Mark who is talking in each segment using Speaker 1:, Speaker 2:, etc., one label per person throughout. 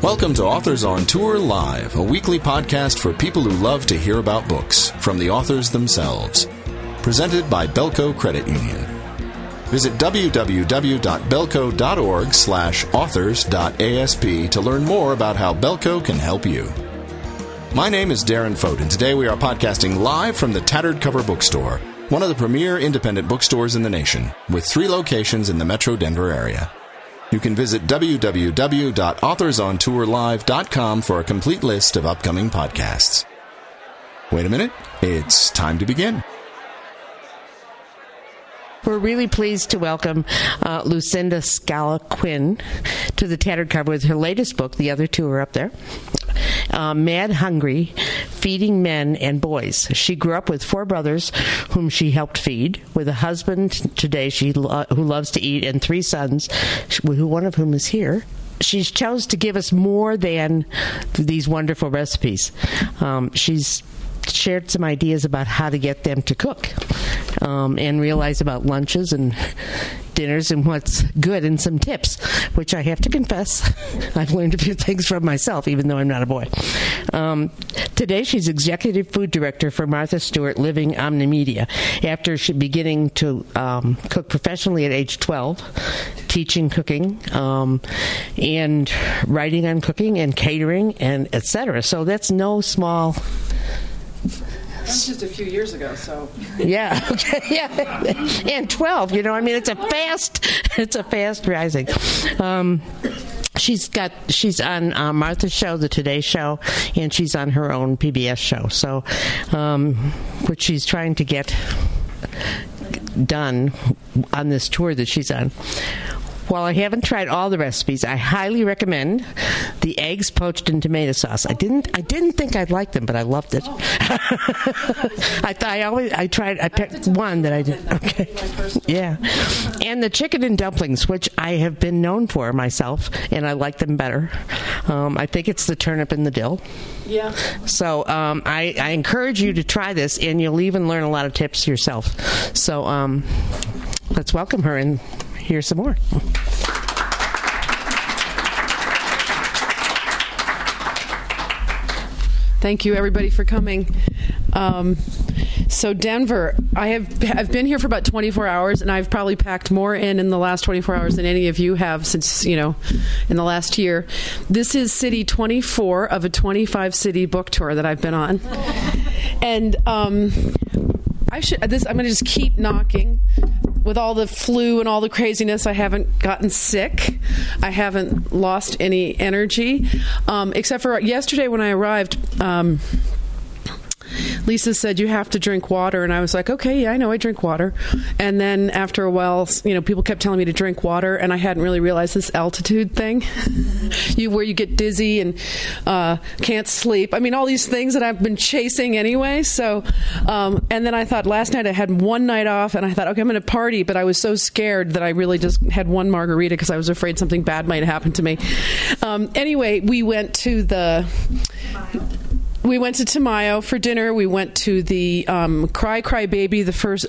Speaker 1: Welcome to Authors on Tour Live, a weekly podcast for people who love to hear about books from the authors themselves. Presented by Belco Credit Union. Visit www.belco.org/authors.asp to learn more about how Belco can help you. My name is Darren Fote, and today we are podcasting live from the Tattered Cover Bookstore, one of the premier independent bookstores in the nation, with 3 locations in the Metro Denver area. You can visit www.authorsontourlive.com for a complete list of upcoming podcasts. Wait a minute, it's time to begin.
Speaker 2: We're really pleased to welcome Lucinda Scala Quinn to the Tattered Cover with her latest book. The other 2 are up there. Mad Hungry, Feeding Men and Boys. She grew up with 4 brothers whom she helped feed, with a husband today who loves to eat, and 3 sons, one of whom is here. She chose to give us more than these wonderful recipes. She's shared some ideas about how to get them to cook and realize about lunches and dinners and what's good, and some tips, which I have to confess I've learned a few things from myself, even though I'm not a boy. Today she's executive food director for Martha Stewart Living Omnimedia, after she beginning to cook professionally at age 12, teaching cooking and writing on cooking and catering and etc. So that's no small...
Speaker 3: That's just a few years ago, so.
Speaker 2: Yeah, okay, yeah. And 12, it's a fast rising. She's on Martha's show, the Today Show, and she's on her own PBS show. So, which she's trying to get done on this tour that she's on. While I haven't tried all the recipes, I highly recommend the eggs poached in tomato sauce. I didn't think I'd like them, but I loved it. I picked one that I did. Okay. Yeah. And the chicken and dumplings, which I have been known for myself, and I like them better. I think it's the turnip and the dill.
Speaker 3: Yeah.
Speaker 2: So I encourage you to try this, and you'll even learn a lot of tips yourself. So let's welcome her and hear some more.
Speaker 3: Thank you, everybody, for coming. So Denver, I've been here for about 24 hours, and I've probably packed more in the last 24 hours than any of you have since, in the last year. This is city 24 of a 25-city book tour that I've been on. And I'm going to just keep knocking. With all the flu and all the craziness, I haven't gotten sick. I haven't lost any energy. Except for yesterday when I arrived, Lisa said, you have to drink water. And I was like, okay, yeah, I know I drink water. And then after a while, people kept telling me to drink water, and I hadn't really realized this altitude thing, where you get dizzy and can't sleep. I mean, all these things that I've been chasing anyway. So, and then I thought last night I had one night off, and I thought, okay, I'm going to party. But I was so scared that I really just had one margarita because I was afraid something bad might happen to me. Anyway, we went to Tamayo for dinner. We went to the Cry Baby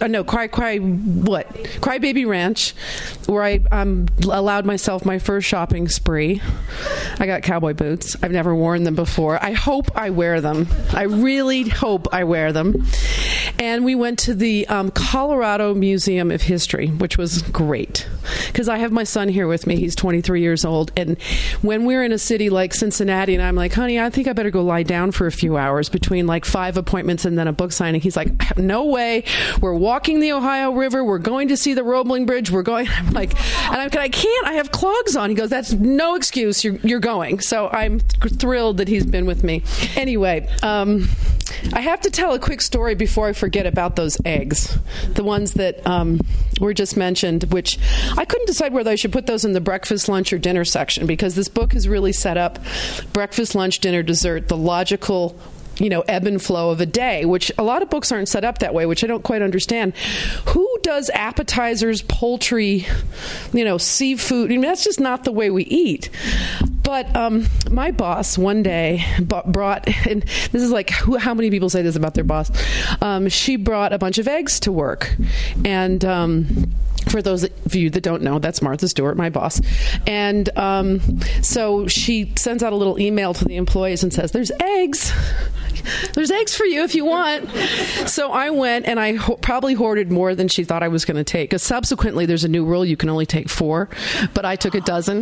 Speaker 3: Ranch, where I allowed myself my first shopping spree. I got cowboy boots. I've never worn them before. I hope I wear them. I really hope I wear them. And we went to the Colorado Museum of History, which was great, because I have my son here with me. He's 23 years old. And when we're in a city like Cincinnati, and I'm like, honey, I think I better go lie down for a few hours between like 5 appointments and then a book signing. He's like, no way. We're walking the Ohio River. We're going to see the Roebling Bridge. I'm like, I can't. I have clogs on. He goes, that's no excuse. You're going. So I'm thrilled that he's been with me. Anyway, I have to tell a quick story before I forget about those eggs, the ones that were just mentioned, which I couldn't decide whether I should put those in the breakfast, lunch, or dinner section, because this book has really set up breakfast, lunch, dinner, dessert, the logical ebb and flow of a day, which a lot of books aren't set up that way, which I don't quite understand. Who does appetizers, poultry, seafood? I mean, that's just not the way we eat. But my boss one day brought, and this is like, how many people say this about their boss? She brought a bunch of eggs to work. And For those of you that don't know, that's Martha Stewart, my boss. And so she sends out a little email to the employees and says, there's eggs. There's eggs for you if you want. So I went, and I probably hoarded more than she thought I was going to take. Because subsequently, there's a new rule, you can only take 4. But I took a dozen.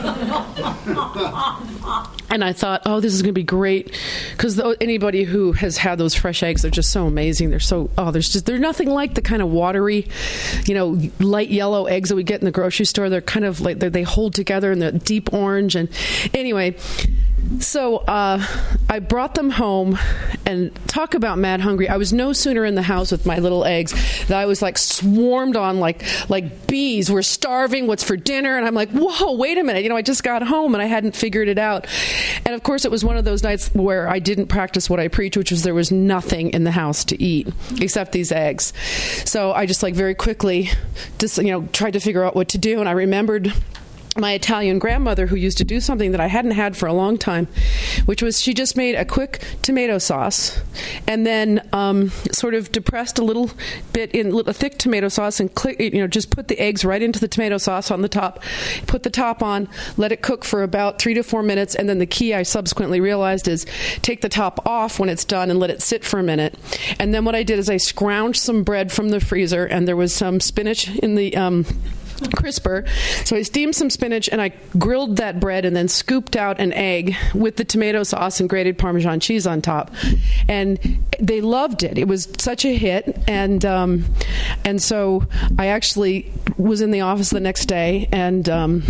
Speaker 3: And I thought, oh, this is going to be great. Because anybody who has had those fresh eggs, they're just so amazing. They're nothing like the kind of watery, light yellow eggs that we get in the grocery store. They're kind of like, they hold together in the deep orange. And anyway, so I brought them home, and talk about mad hungry. I was no sooner in the house with my little eggs that I was like swarmed on like bees. We're starving. What's for dinner? And I'm like, whoa, wait a minute. I just got home and I hadn't figured it out. And of course, it was one of those nights where I didn't practice what I preach, which was there was nothing in the house to eat except these eggs. So I just very quickly just, tried to figure out what to do. And I remembered my Italian grandmother, who used to do something that I hadn't had for a long time, which was she just made a quick tomato sauce and then sort of depressed a little bit in a thick tomato sauce and just put the eggs right into the tomato sauce on the top, put the top on, let it cook for about 3 to 4 minutes, and then the key I subsequently realized is take the top off when it's done and let it sit for a minute. And then what I did is I scrounged some bread from the freezer, and there was some spinach in the crisper. So I steamed some spinach and I grilled that bread and then scooped out an egg with the tomato sauce and grated Parmesan cheese on top. And they loved it. It was such a hit. And so I actually was in the office the next day and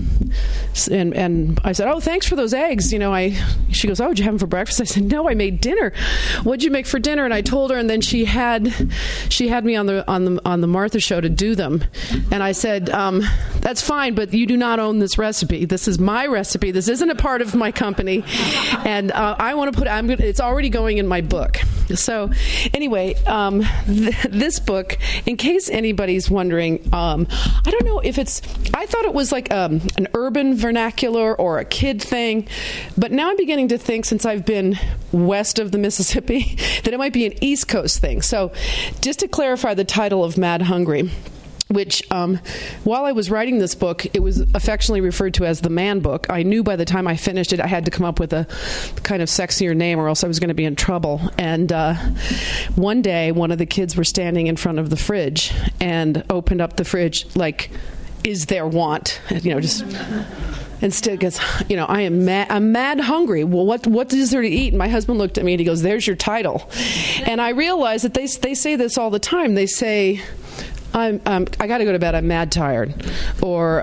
Speaker 3: I said, oh, thanks for those eggs. She goes, oh, did you have them for breakfast? I said, no, I made dinner. What'd you make for dinner? And I told her, and then she had me on the Martha show to do them. And I said, that's fine, but you do not own this recipe. This is my recipe. This isn't a part of my company, and I want to it's already going in my book. So, anyway, this book, in case anybody's wondering, I don't know if I thought it was like an urban vernacular or a kid thing, but now I'm beginning to think, since I've been west of the Mississippi, that it might be an East Coast thing. So, just to clarify the title of Mad Hungry, which, while I was writing this book, it was affectionately referred to as the man book. I knew by the time I finished it, I had to come up with a kind of sexier name or else I was going to be in trouble. And one day, one of the kids were standing in front of the fridge and opened up the fridge like, is there want? Just... Instead, goes, I'm mad hungry. Well, what is there to eat? And my husband looked at me and he goes, there's your title. And I realized that they say this all the time. They say, I got to go to bed. I'm mad tired, or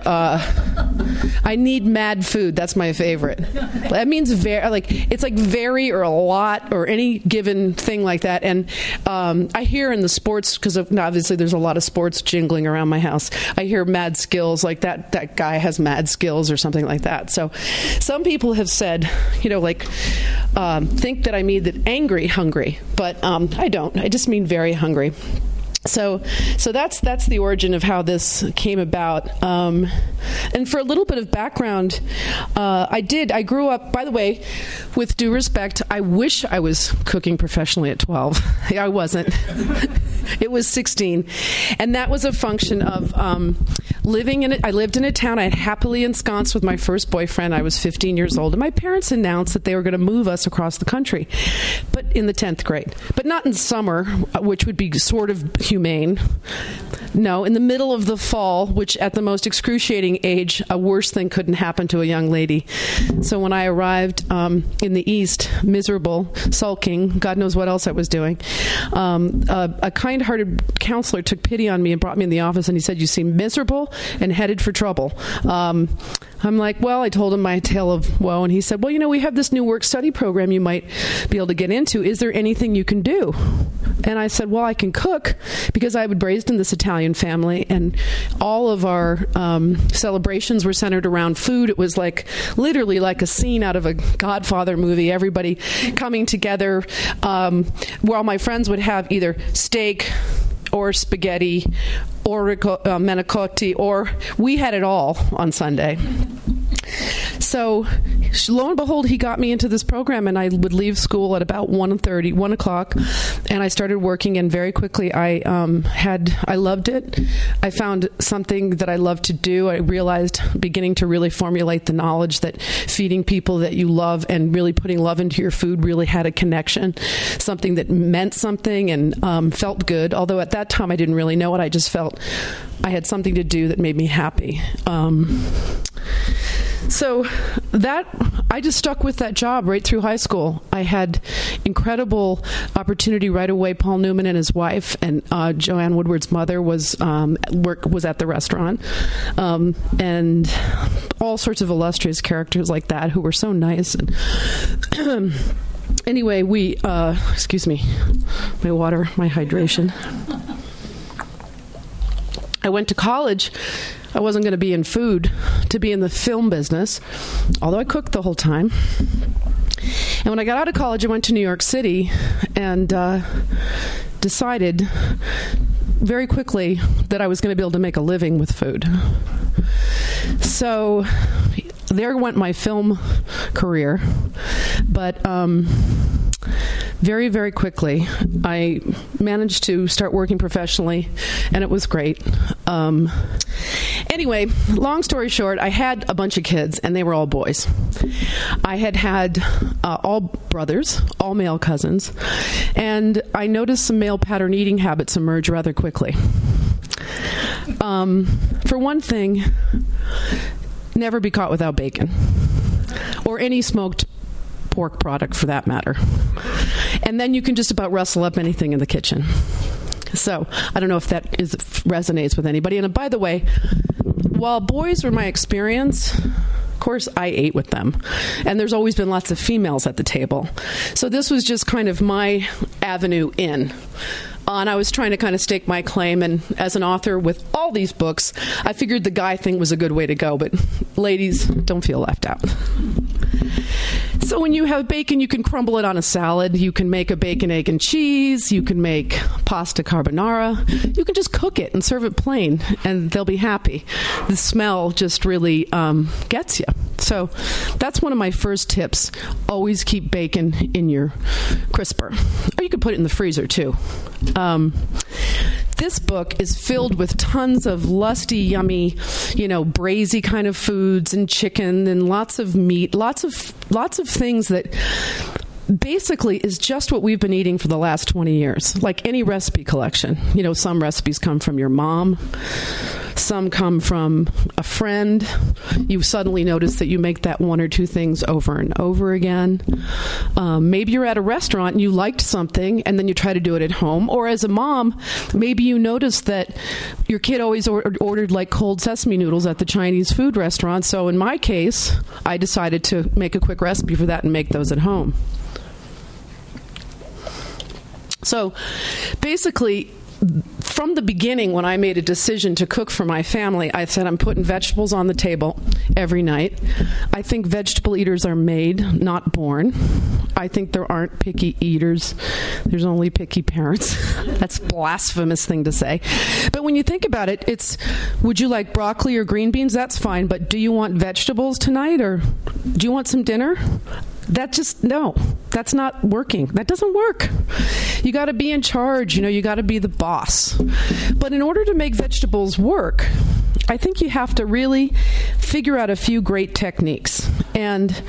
Speaker 3: I need mad food. That's my favorite. That means it's like very or a lot or any given thing like that. And I hear in the sports, because obviously there's a lot of sports jingling around my house. I hear mad skills, like that guy has mad skills or something like that. So some people have said, think that I mean that angry hungry, but I don't. I just mean very hungry. So that's the origin of how this came about. And for a little bit of background, I grew up, by the way, with due respect, I wish I was cooking professionally at 12. I wasn't. It was 16. And that was a function of I lived in a town. I had happily ensconced with my first boyfriend. I was 15 years old. And my parents announced that they were going to move us across the country, but in the 10th grade. But not in summer, which would be sort of humane. No, in the middle of the fall, which at the most excruciating age, a worse thing couldn't happen to a young lady. So when I arrived in the East, miserable, sulking, God knows what else I was doing, a kind-hearted counselor took pity on me and brought me in the office, and he said, you seem miserable and headed for trouble. I'm like, well, I told him my tale of woe, and he said, well, we have this new work-study program you might be able to get into. Is there anything you can do? And I said, well, I can cook, because I was raised in this Italian family, and all of our celebrations were centered around food. It was literally like a scene out of a Godfather movie, everybody coming together, while my friends would have either steak or spaghetti or manicotti, or we had it all on Sunday. So lo and behold, he got me into this program, and I would leave school at about 1 o'clock, and I started working, and very quickly I loved it. I found something that I loved to do. I realized, beginning to really formulate the knowledge that feeding people that you love and really putting love into your food really had a connection, something that meant something and felt good. Although at that time I didn't really know it. I just felt I had something to do that made me happy. So that I just stuck with that job right through high school. I had incredible opportunity right away. Paul Newman and his wife and Joanne Woodward's mother was at the restaurant, and all sorts of illustrious characters like that who were so nice. And anyway, we excuse me, my water, my hydration. I went to college. I wasn't going to be in food, to be in the film business, although I cooked the whole time. And when I got out of college, I went to New York City and decided very quickly that I was going to be able to make a living with food. So there went my film career. But very, very quickly, I managed to start working professionally, and it was great. Anyway, long story short, I had a bunch of kids, and they were all boys. I had all brothers, all male cousins, and I noticed some male pattern eating habits emerge rather quickly. For one thing, never be caught without bacon, or any smoked pork product for that matter. And then you can just about rustle up anything in the kitchen. So I don't know if that resonates with anybody. And by the way, while boys were my experience, of course I ate with them. And there's always been lots of females at the table. So this was just kind of my avenue in. And I was trying to kind of stake my claim. And as an author with all these books, I figured the guy thing was a good way to go. But ladies, don't feel left out. So when you have bacon, you can crumble it on a salad. You can make a bacon, egg, and cheese. You can make pasta carbonara. You can just cook it and serve it plain, and they'll be happy. The smell just really gets you. So that's one of my first tips. Always keep bacon in your crisper. Or you could put it in the freezer, too. This book is filled with tons of lusty, yummy, braisy kind of foods and chicken and lots of meat, lots of things that basically is just what we've been eating for the last 20 years. Like any recipe collection. Some recipes come from your mom. Some come from a friend. You suddenly notice that you make that one or two things over and over again. Maybe you're at a restaurant and you liked something and then you try to do it at home. Or as a mom, maybe you noticed that your kid always ordered like cold sesame noodles at the Chinese food restaurant. So in my case, I decided to make a quick recipe for that and make those at home. So basically, from the beginning, when I made a decision to cook for my family, I said I'm putting vegetables on the table every night. I think vegetable eaters are made, not born. I think there aren't picky eaters. There's only picky parents. That's a blasphemous thing to say. But when you think about it, it's, would you like broccoli or green beans? That's fine. But do you want vegetables tonight, or do you want some dinner? No, that's not working. That doesn't work. You got to be in charge. You got to be the boss. But in order to make vegetables work, I think you have to really figure out a few great techniques. And,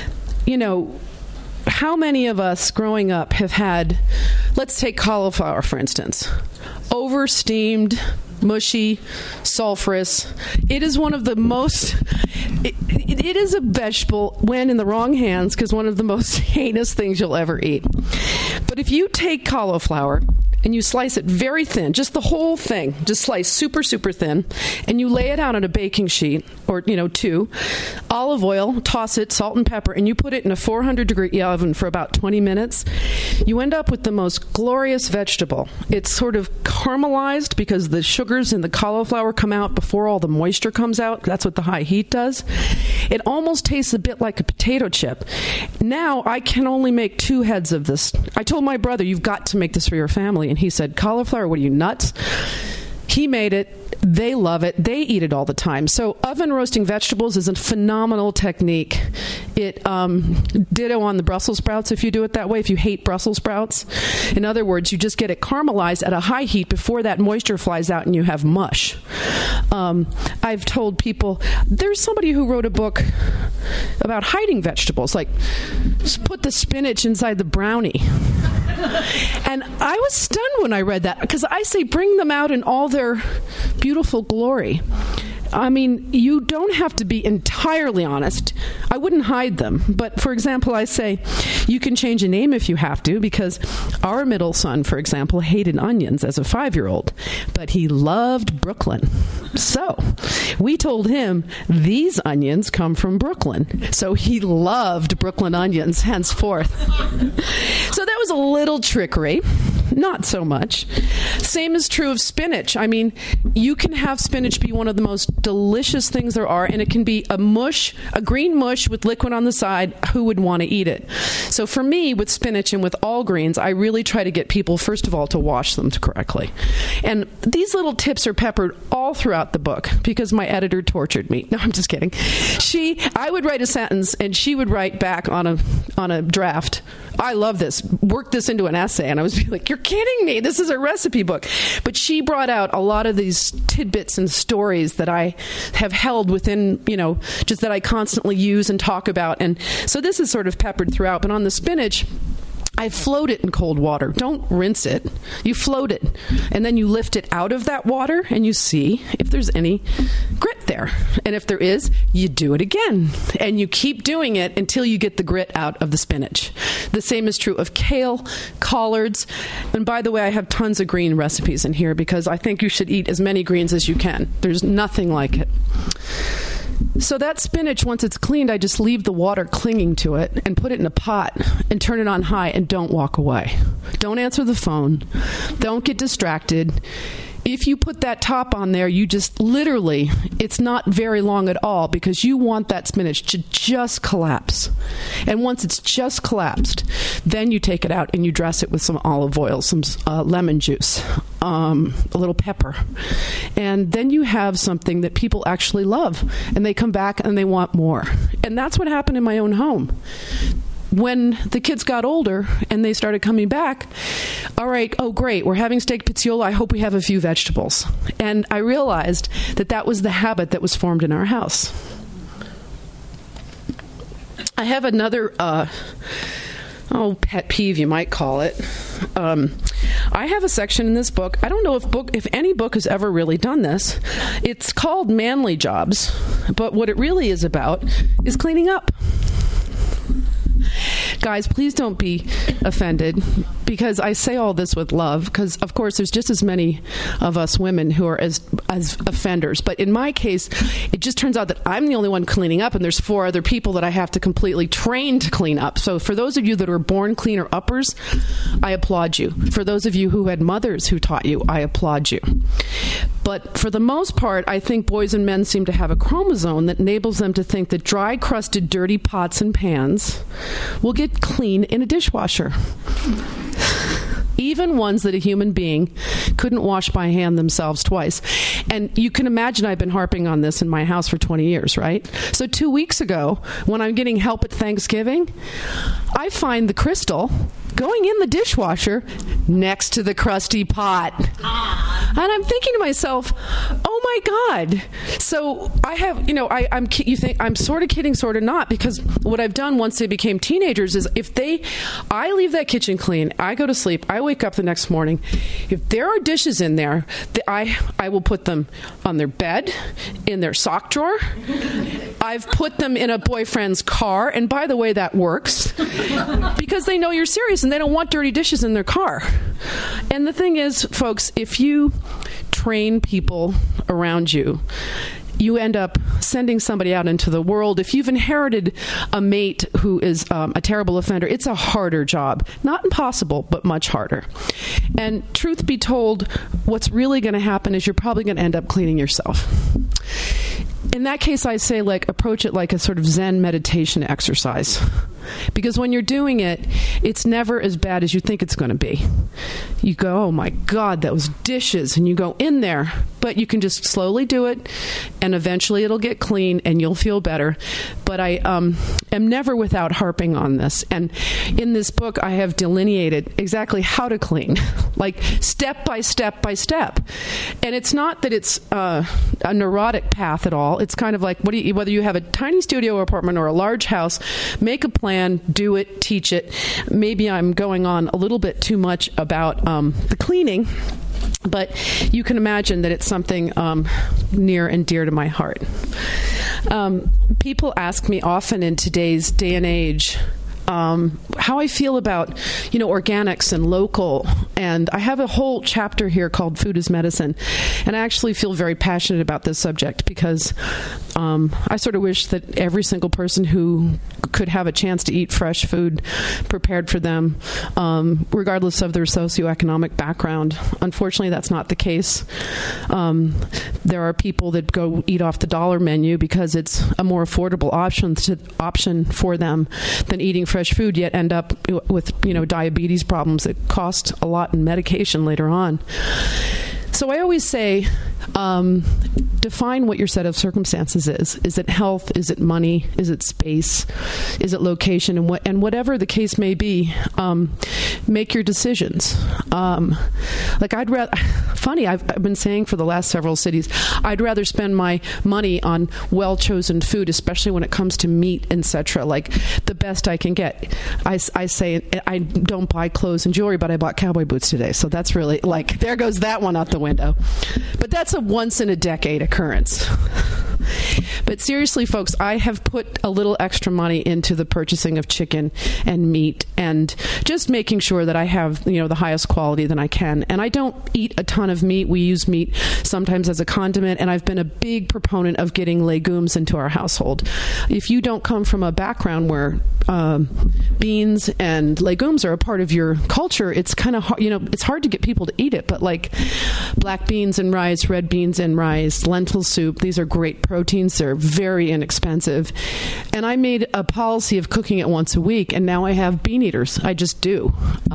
Speaker 3: how many of us growing up have had, let's take cauliflower, for instance, over-steamed, mushy, sulfurous. It is one of the most... It is a vegetable, when in the wrong hands, because one of the most heinous things you'll ever eat. But if you take cauliflower and you slice it very thin, just the whole thing, just slice super, super thin, and you lay it out on a baking sheet, or, two, olive oil, toss it, salt and pepper, and you put it in a 400-degree oven for about 20 minutes, you end up with the most glorious vegetable. It's sort of caramelized because the sugars in the cauliflower come out before all the moisture comes out. That's what the high heat does. It almost tastes a bit like a potato chip. Now, I can only make 2 heads of this. I told my brother, you've got to make this for your family. And he said, cauliflower, what are you, nuts? He made it. They love it. They eat it all the time. So oven roasting vegetables is a phenomenal technique. It ditto on the Brussels sprouts if you do it that way, if you hate Brussels sprouts. In other words, you just get it caramelized at a high heat before that moisture flies out and you have mush. I've told people, there's somebody who wrote a book about hiding vegetables, like put the spinach inside the brownie. And I was stunned when I read that, because I say bring them out in all their beautiful glory. I mean, you don't have to be entirely honest. I wouldn't hide them. But, for example, I say you can change a name if you have to, because our middle son, for example, hated onions as a 5-year-old, but he loved Brooklyn. So we told him these onions come from Brooklyn. So he loved Brooklyn onions henceforth. So that was a little trickery. Not so much. Same is true of spinach. I mean, you can have spinach be one of the most delicious things there are, and it can be a mush, a green mush with liquid on the side. Who would want to eat it? So for me, with spinach and with all greens, I really try to get people, first of all, to wash them correctly. And these little tips are peppered all throughout the book, because my editor tortured me. No, I'm just kidding. I would write a sentence, and she would write back on a draft, I love this, work this into an essay. And I was like, you're kidding me. This is a recipe book. But she brought out a lot of these tidbits and stories that I have held within, just that I constantly use and talk about. And so this is sort of peppered throughout. But on the spinach, I float it in cold water. Don't rinse it. You float it. And then you lift it out of that water and you see if there's any grit there. And if there is, you do it again. And you keep doing it until you get the grit out of the spinach. The same is true of kale, collards. And by the way, I have tons of green recipes in here, because I think you should eat as many greens as you can. There's nothing like it. So that spinach, once it's cleaned, I just leave the water clinging to it and put it in a pot and turn it on high and don't walk away. Don't answer the phone. Don't get distracted. If you put that top on there, you just literally, it's not very long at all, because you want that spinach to just collapse. And once it's just collapsed, then you take it out and you dress it with some olive oil, some lemon juice, a little pepper. And then you have something that people actually love, and they come back and they want more. And that's what happened in my own home. When the kids got older and they started coming back, all right, oh, great, we're having steak pizziola. I hope we have a few vegetables. And I realized that was the habit that was formed in our house. I have another pet peeve, you might call it. I have a section in this book. I don't know if any book has ever really done this. It's called Manly Jobs, but what it really is about is cleaning up. Guys, please don't be offended, because I say all this with love, because, of course, there's just as many of us women who are as offenders. But in my case, it just turns out that I'm the only one cleaning up, and there's 4 other people that I have to completely train to clean up. So for those of you that are born cleaner uppers, I applaud you. For those of you who had mothers who taught you, I applaud you. But for the most part, I think boys and men seem to have a chromosome that enables them to think that dry, crusted, dirty pots and pans will get clean in a dishwasher. Even ones that a human being couldn't wash by hand themselves twice. And you can imagine I've been harping on this in my house for 20 years, right? So 2 weeks ago, when I'm getting help at Thanksgiving, I find the crystal going in the dishwasher next to the crusty pot. And I'm thinking to myself, oh my God. So I have, you think I'm sort of kidding, sort of not, because what I've done once they became teenagers is I leave that kitchen clean, I go to sleep, I wake up the next morning. If there are dishes in there, I will put them on their bed, in their sock drawer. I've put them in a boyfriend's car. And by the way, that works because they know you're serious and they don't want dirty dishes in their car. And the thing is, folks, if you train people around you, you end up sending somebody out into the world. If you've inherited a mate who is a terrible offender, it's a harder job. Not impossible, but much harder. And truth be told, what's really going to happen is you're probably going to end up cleaning yourself. In that case, I say, approach it like a sort of Zen meditation exercise. Because when you're doing it, it's never as bad as you think it's going to be. You go, oh my God, those dishes, and you go in there, but you can just slowly do it, and eventually it'll get clean, and you'll feel better. But I am never without harping on this. And in this book, I have delineated exactly how to clean, like step by step by step. And it's not that it's a neurotic path at all. It's kind of like whether you have a tiny studio apartment or a large house, make a plan, do it, teach it. Maybe I'm going on a little bit too much about the cleaning, but you can imagine that it's something near and dear to my heart. People ask me often in today's day and age how I feel about, organics and local. And I have a whole chapter here called Food is Medicine. And I actually feel very passionate about this subject because I sort of wish that every single person who could have a chance to eat fresh food prepared for them, regardless of their socioeconomic background. Unfortunately, that's not the case. There are people that go eat off the dollar menu because it's a more affordable option for them than eating fresh food, yet end up with diabetes problems that cost a lot in medication later on. So I always say, define what your set of circumstances is. Is it health? Is it money? Is it space? Is it location? And whatever the case may be, make your decisions. I've been saying for the last several cities, I'd rather spend my money on well-chosen food, especially when it comes to meat, etc., like the best I can get. I say I don't buy clothes and jewelry, but I bought cowboy boots today. So that's really there goes that one out the window. But that's a once-in-a-decade occurrence. But seriously, folks, I have put a little extra money into the purchasing of chicken and meat and just making sure that I have, the highest quality that I can. And I don't eat a ton of meat. We use meat sometimes as a condiment, and I've been a big proponent of getting legumes into our household. If you don't come from a background where beans and legumes are a part of your culture, it's kind of hard, it's hard to get people to eat it. But like black beans and rice, red beans and rice, lentil soup, these are great proteins. They're very inexpensive. And I made a policy of cooking it once a week, and now I have bean eaters. I just do.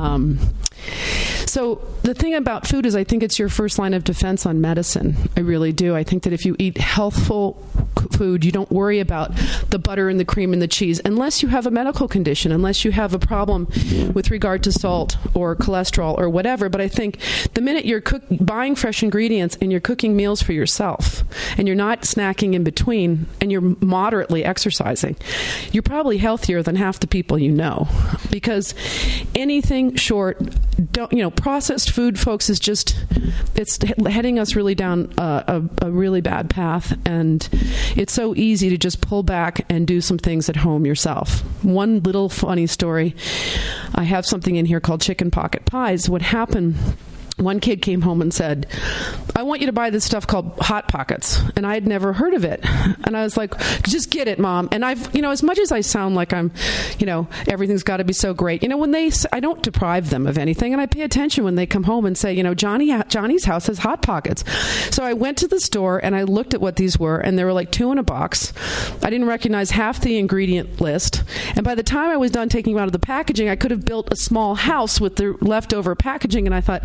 Speaker 3: So the thing about food is I think it's your first line of defense on medicine. I really do. I think that if you eat healthful food, you don't worry about the butter and the cream and the cheese unless you have a medical condition, unless you have a problem with regard to salt or cholesterol or whatever. But I think the minute you're buying fresh ingredients and you're cooking meals for yourself and you're not snacking in between and you're moderately exercising, you're probably healthier than half the people you know. Because anything short, processed food, folks, is it's heading us really down a really bad path, and it's so easy to just pull back and do some things at home yourself. One little funny story, I have something in here called chicken pocket pies. What happened, one kid came home and said, I want you to buy this stuff called Hot Pockets. And I had never heard of it. And I was like, just get it, Mom. And I've, as much as I sound like I'm, everything's got to be so great. When I don't deprive them of anything. And I pay attention when they come home and say, Johnny's house has Hot Pockets. So I went to the store and I looked at what these were. And there were like 2 in a box. I didn't recognize half the ingredient list. And by the time I was done taking them out of the packaging, I could have built a small house with the leftover packaging. And I thought,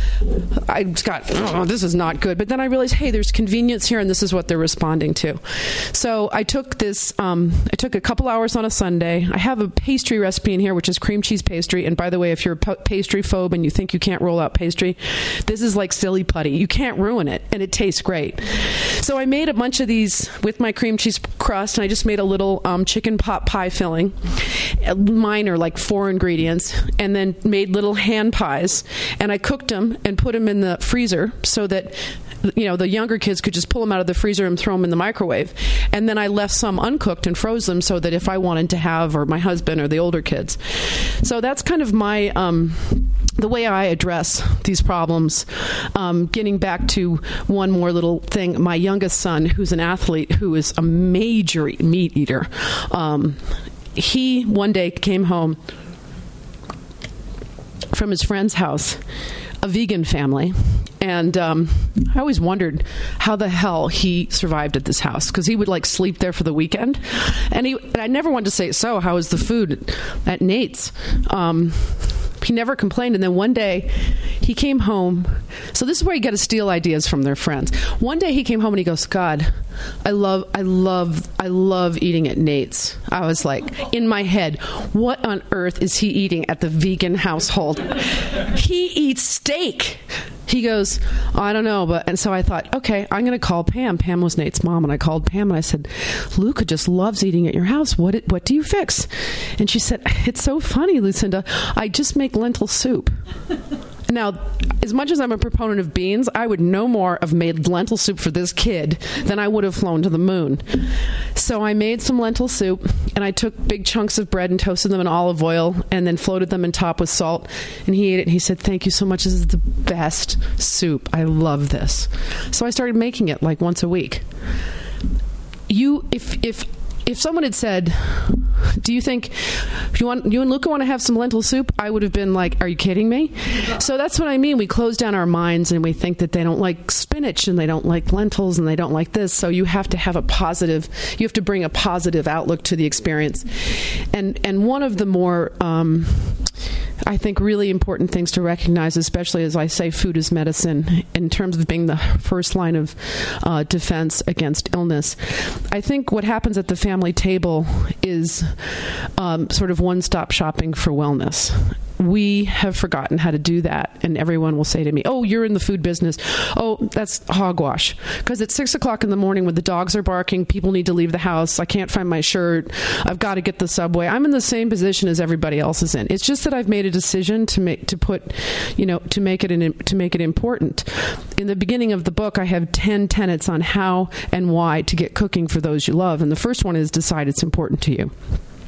Speaker 3: this is not good. But then I realized, hey, there's convenience here, and this is what they're responding to. So I took this, I took a couple hours on a Sunday. I have a pastry recipe in here, which is cream cheese pastry. And by the way, if you're a pastry phobe and you think you can't roll out pastry, this is like silly putty. You can't ruin it, and it tastes great. So I made a bunch of these with my cream cheese crust, and I just made a little chicken pot pie filling. Mine are like 4 ingredients, and then made little hand pies. And I cooked them and put them in the freezer so that the younger kids could just pull them out of the freezer and throw them in the microwave. And then I left some uncooked and froze them so that if I wanted to have, or my husband or the older kids. So that's kind of my the way I address these problems. Getting back to one more little thing, my youngest son, who's an athlete, who is a major meat eater, he one day came home from his friend's house a vegan family. And I always wondered how the hell he survived at this house, because he would like sleep there for the weekend. And I never wanted to say, so how was the food at Nate's? He never complained. And then one day he came home. So this is where you get to steal ideas from their friends. One day he came home and he goes, God, I love eating at Nate's. I was like, in my head, what on earth is he eating at the vegan household? He eats steak. He goes, I don't know. And so I thought, okay, I'm going to call Pam. Pam was Nate's mom. And I called Pam and I said, Luca just loves eating at your house. What do you fix? And she said, it's so funny, Lucinda. I just make lentil soup. Now, as much as I'm a proponent of beans, I would no more have made lentil soup for this kid than I would have flown to the moon. So I made some lentil soup, and I took big chunks of bread and toasted them in olive oil and then floated them in top with salt. And he ate it, and he said, thank you so much. This is the best soup. I love this. So I started making it like once a week. If someone had said, do you think you and Luca want to have some lentil soup? I would have been like, are you kidding me? So that's what I mean. We close down our minds and we think that they don't like spinach and they don't like lentils and they don't like this. So you have to have you have to bring a positive outlook to the experience. And one of the more, I think, really important things to recognize, especially as I say food is medicine, in terms of being the first line of defense against illness. I think what happens at the family table is sort of one-stop shopping for wellness. We have forgotten how to do that, and everyone will say to me, oh, you're in the food business. Oh, that's hogwash. Because at 6 o'clock in the morning when the dogs are barking, people need to leave the house, I can't find my shirt, I've got to get the subway. I'm in the same position as everybody else is in. It's just that I've made a decision to make it important. In the beginning of the book, I have 10 tenets on how and why to get cooking for those you love, and the first one is decide it's important to you.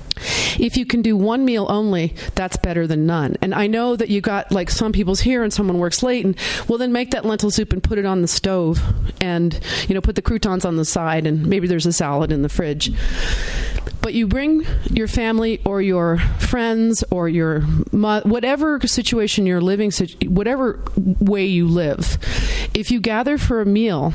Speaker 3: If you can do one meal only, that's better than none. And I know that you got, like, some people's here and someone works late, and well, then make that lentil soup and put it on the stove and, put the croutons on the side, and maybe there's a salad in the fridge. But you bring your family or your friends or your whatever situation you're living, whatever way you live, if you gather for a meal,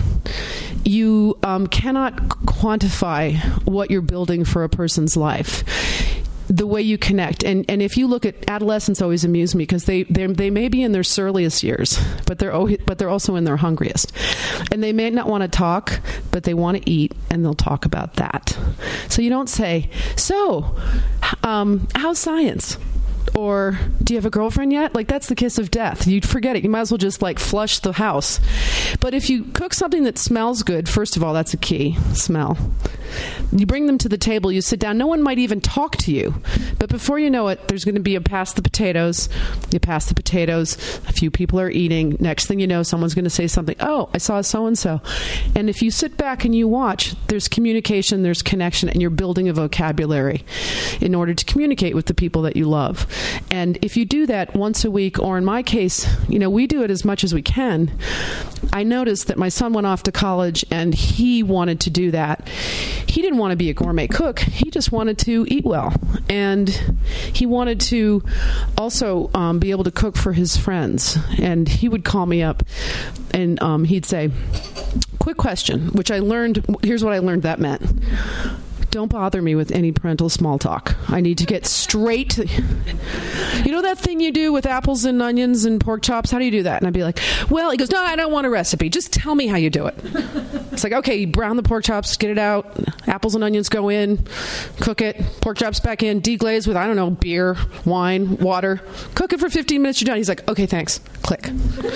Speaker 3: you cannot quantify what you're building for a person's life. The way you connect. And if you look at adolescents, always amuse me because they may be in their surliest years, but they're also in their hungriest. And they may not want to talk, but they want to eat, and they'll talk about that. So you don't say, so, how's science? Or, do you have a girlfriend yet? Like, that's the kiss of death. You'd forget it. You might as well just, flush the house. But if you cook something that smells good, first of all, that's a key, smell. You bring them to the table, you sit down. No one might even talk to you. But before you know it, there's going to be a pass the potatoes. You pass the potatoes. A few people are eating. Next thing you know, someone's going to say something. Oh, I saw so-and-so. And if you sit back and you watch, there's communication, there's connection, and you're building a vocabulary in order to communicate with the people that you love. And if you do that once a week, or in my case, we do it as much as we can. I noticed that my son went off to college and he wanted to do that. He didn't want to be a gourmet cook. He just wanted to eat well. And he wanted to also be able to cook for his friends. And he would call me up and he'd say, quick question, which I learned, here's what I learned that meant. Don't bother me with any parental small talk. I need to get straight to... You know that thing you do with apples and onions and pork chops? How do you do that? And I'd be like, well, he goes, no, I don't want a recipe. Just tell me how you do it. It's like, okay, brown the pork chops, get it out. Apples and onions go in, cook it. Pork chops back in, deglaze with, I don't know, beer, wine, water. Cook it for 15 minutes, you're done. He's like, okay, thanks. Click.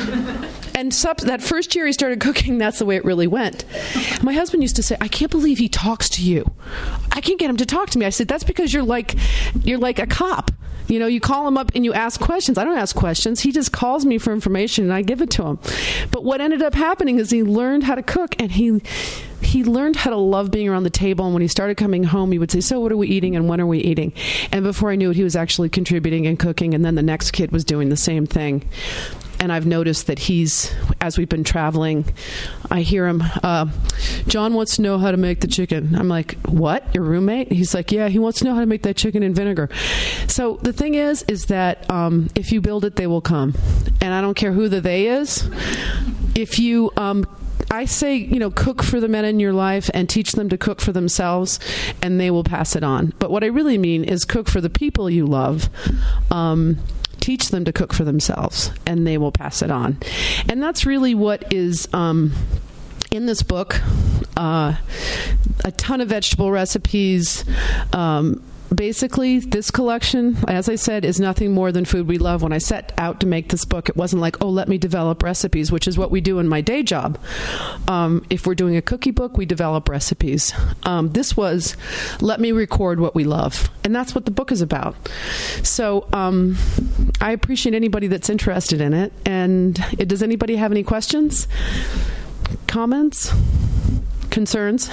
Speaker 3: And that first year he started cooking, that's the way it really went. My husband used to say, I can't believe he talks to you. I can't get him to talk to me. I said, that's because you're like a cop. You call him up and you ask questions. I don't ask questions. He just calls me for information and I give it to him. But what ended up happening is he learned how to cook, and he learned how to love being around the table. And when he started coming home, he would say, so what are we eating and when are we eating? And before I knew it, he was actually contributing and cooking. And then the next kid was doing the same thing. And I've noticed that as we've been traveling, I hear him, John wants to know how to make the chicken. I'm like, what? Your roommate? He's like, yeah, he wants to know how to make that chicken in vinegar. So the thing is that if you build it, they will come. And I don't care who the they is. If you... I say, cook for the men in your life and teach them to cook for themselves, and they will pass it on. But what I really mean is cook for the people you love. Teach them to cook for themselves, and they will pass it on. And that's really what is in this book. A ton of vegetable recipes. Basically, this collection, as I said, is nothing more than food we love. When I set out to make this book, it wasn't like, let me develop recipes, which is what we do in my day job. If we're doing a cookie book, we develop recipes. This was, let me record what we love. And that's what the book is about. So I appreciate anybody that's interested in it. And does anybody have any questions? Comments? Concerns?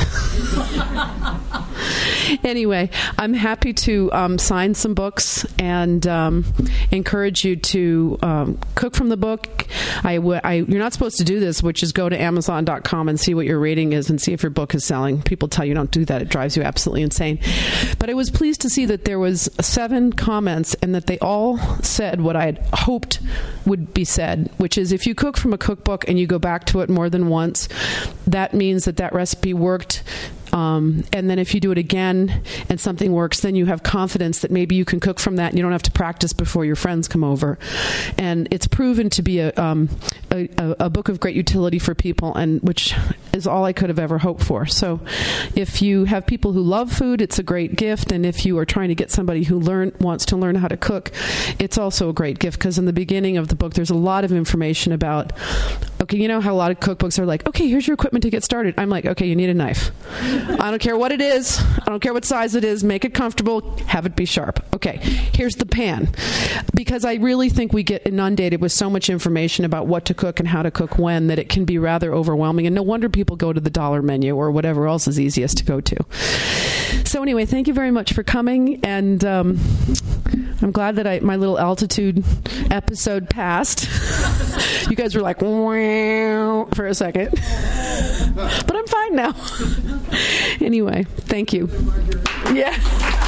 Speaker 3: Anyway, I'm happy to sign some books and encourage you to cook from the book. You're not supposed to do this, which is go to Amazon.com and see what your rating is and see if your book is selling. People tell you don't do that. It drives you absolutely insane. But I was pleased to see that there was 7 comments and that they all said what I had hoped would be said, which is if you cook from a cookbook and you go back to it more than once, that means that recipe worked. And then if you do it again and something works, then you have confidence that maybe you can cook from that and you don't have to practice before your friends come over. And it's proven to be a book of great utility for people, and which is all I could have ever hoped for. So if you have people who love food, it's a great gift. And if you are trying to get somebody who wants to learn how to cook, it's also a great gift, because in the beginning of the book, there's a lot of information about, okay, you know how a lot of cookbooks are like, okay, here's your equipment to get started. I'm like, okay, you need a knife. I don't care what it is. I don't care what size it is. Make it comfortable. Have it be sharp. Okay, here's the pan. Because I really think we get inundated with so much information about what to cook and how to cook when that it can be rather overwhelming. And no wonder people go to the dollar menu or whatever else is easiest to go to. So anyway, thank you very much for coming. And I'm glad that my little altitude episode passed. You guys were like, wow, for a second. But I'm fine now. Anyway, thank you. Yeah.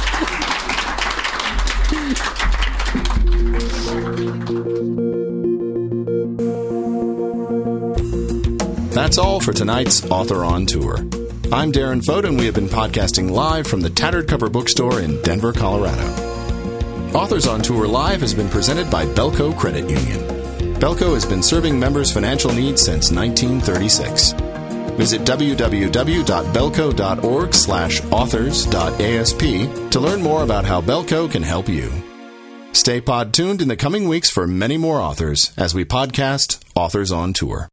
Speaker 1: That's all for tonight's Author on Tour. I'm Darren Foden, and we have been podcasting live from the Tattered Cover Bookstore in Denver, Colorado. Authors on Tour Live has been presented by Belco Credit Union. Belco has been serving members' financial needs since 1936. Visit www.belco.org/authors.asp to learn more about how Belco can help you. Stay pod tuned in the coming weeks for many more authors as we podcast Authors on Tour.